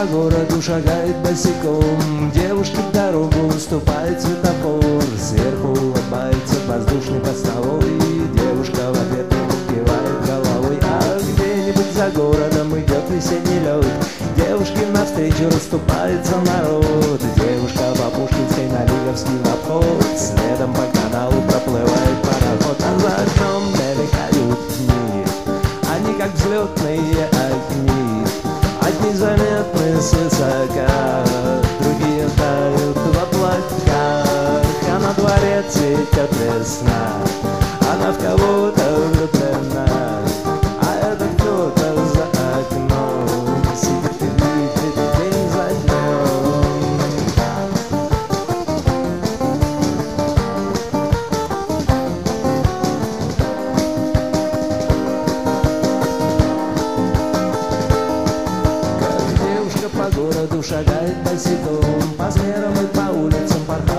по городу шагает босиком, девушке дорогу уступает светофор, сверху улыбается воздушный постовой, девушка в ответ кивает головой. А где-нибудь за городом идет весенний лед, девушке навстречу расступается народ, девушка по Пушкинской на Лиговский в обход, следом по каналу проплывает пароход, а за окном мелькают дни, они как взлетные огни, одни заметны свысока, другие тают в облаках, а на дворе цветет весна, она в кого-то влюблена, а это кто-то за окном сидит и видит день за днем. Как девушка по городу шагает босиком, по змерам и по улицам порхает